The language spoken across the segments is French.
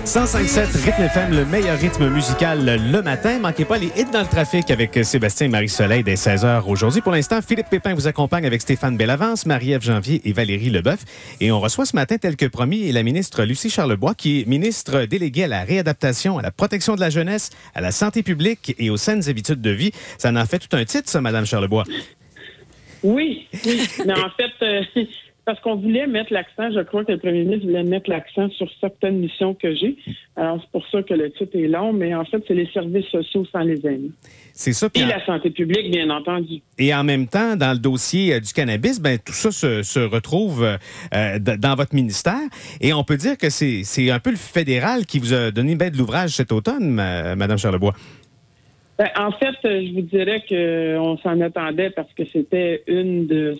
105.7 Rythme FM, le meilleur rythme musical le matin. Manquez pas les hits dans le trafic avec Sébastien et Marie-Soleil dès 16h aujourd'hui. Pour l'instant, Philippe Pépin vous accompagne avec Stéphane Bellavance, Marie-Ève Janvier et Valérie Leboeuf. Et on reçoit ce matin, tel que promis, la ministre Lucie Charlebois, qui est ministre déléguée à la réadaptation, à la protection de la jeunesse, à la santé publique et aux saines habitudes de vie. Ça en fait tout un titre, ça, Madame Charlebois. Oui. Mais en fait, parce qu'on voulait mettre l'accent, je crois que le premier ministre voulait mettre l'accent sur certaines missions que j'ai. Alors, c'est pour ça que le titre est long, mais en fait, c'est les services sociaux sans les aînés. C'est ça. Et la santé publique, bien entendu. Et en même temps, dans le dossier du cannabis, tout ça se retrouve dans votre ministère. Et on peut dire que c'est un peu le fédéral qui vous a donné bien de l'ouvrage cet automne, Madame Charlebois. En fait, je vous dirais qu'on s'en attendait parce que c'était un de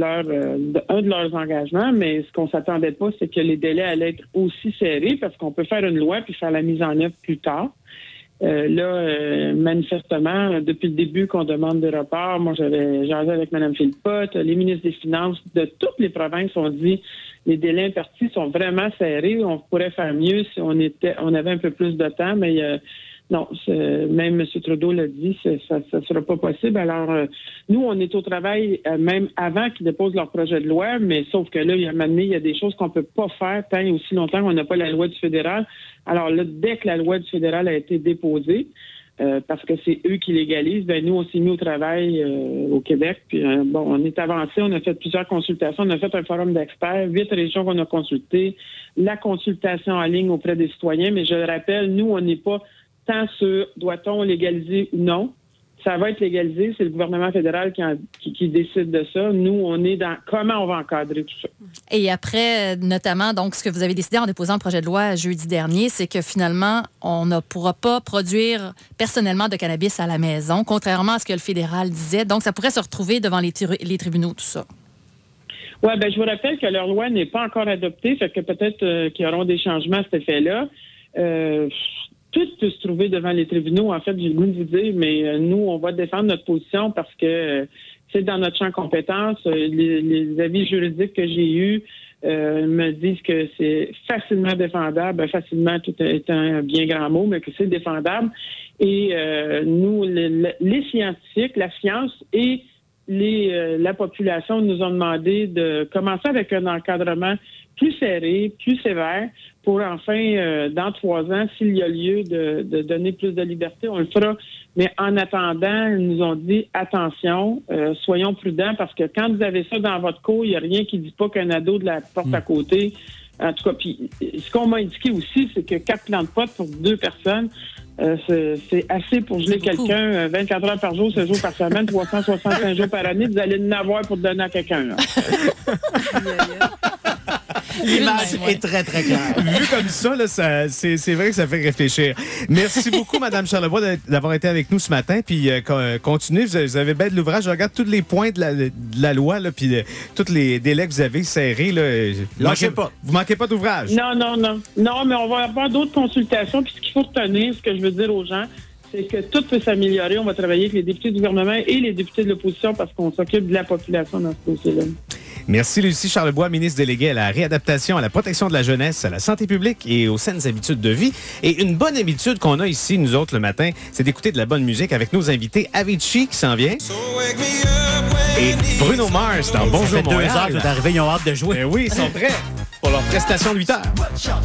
leurs engagements, mais ce qu'on s'attendait pas, c'est que les délais allaient être aussi serrés parce qu'on peut faire une loi puis faire la mise en œuvre plus tard. Manifestement, depuis le début qu'on demande des reports, moi j'avais jasé avec Mme Philpott, les ministres des Finances de toutes les provinces ont dit les délais impartis sont vraiment serrés, on pourrait faire mieux si on avait un peu plus de temps, mais non, même M. Trudeau l'a dit, ça ne sera pas possible. Alors, nous, on est au travail même avant qu'ils déposent leur projet de loi, mais sauf que là, il y a des choses qu'on ne peut pas faire tant et aussi longtemps qu'on n'a pas la loi du fédéral. Alors là, dès que la loi du fédéral a été déposée, parce que c'est eux qui légalisent, nous, on s'est mis au travail au Québec. Puis, on est avancé, on a fait plusieurs consultations, on a fait un forum d'experts, 8 régions qu'on a consultées, la consultation en ligne auprès des citoyens, mais je le rappelle, nous, on n'est pas tant sur doit-on légaliser ou non. Ça va être légalisé, c'est le gouvernement fédéral qui décide de ça. Nous, on est dans comment on va encadrer tout ça. Et après, notamment, donc, ce que vous avez décidé en déposant le projet de loi jeudi dernier, c'est que finalement, on ne pourra pas produire personnellement de cannabis à la maison, contrairement à ce que le fédéral disait. Donc, ça pourrait se retrouver devant les tribunaux, tout ça. Oui, je vous rappelle que leur loi n'est pas encore adoptée, fait que peut-être qu'il y aura des changements à cet effet-là. Tout peut se trouver devant les tribunaux. En fait, j'ai le goût de vous dire, mais nous, on va défendre notre position parce que c'est dans notre champ de compétences. Les avis juridiques que j'ai eus me disent que c'est facilement défendable. Facilement, tout est un bien grand mot, mais que c'est défendable. Et nous, les scientifiques, la science et la population nous ont demandé de commencer avec un encadrement plus serré, plus sévère, pour enfin, dans 3 ans, s'il y a lieu de donner plus de liberté, on le fera. Mais en attendant, ils nous ont dit, attention, soyons prudents, parce que quand vous avez ça dans votre cour, il n'y a rien qui ne dit pas qu'un ado de la porte à côté. En tout cas, puis ce qu'on m'a indiqué aussi, c'est que 4 plants de pot pour 2 personnes, c'est assez pour geler quelqu'un 24 heures par jour, 7 jours par semaine, 365 jours par année. Vous allez en avoir pour donner à quelqu'un. Là. L'image est très, très claire. Vu comme ça, là, c'est vrai que ça fait réfléchir. Merci beaucoup, Mme Charlebois, d'avoir été avec nous ce matin. Puis continuez, vous avez bien de l'ouvrage. Je regarde tous les points de la loi, là, puis tous les délais que vous avez serrés. Vous manquez pas d'ouvrage. Non, mais on va avoir d'autres consultations. Puis ce qu'il faut retenir, ce que je veux dire aux gens, c'est que tout peut s'améliorer. On va travailler avec les députés du gouvernement et les députés de l'opposition parce qu'on s'occupe de la population dans ce dossier-là. Merci, Lucie Charlebois, ministre déléguée à la réadaptation, à la protection de la jeunesse, à la santé publique et aux saines habitudes de vie. Et une bonne habitude qu'on a ici, nous autres, le matin, c'est d'écouter de la bonne musique avec nos invités. Avicii qui s'en vient. Et Bruno Mars dans Bonjour Montréal. Ça fait 2 heures que tu es arrivé, ils ont hâte de jouer. Oui, ils sont prêts pour leur prestation de 8 heures.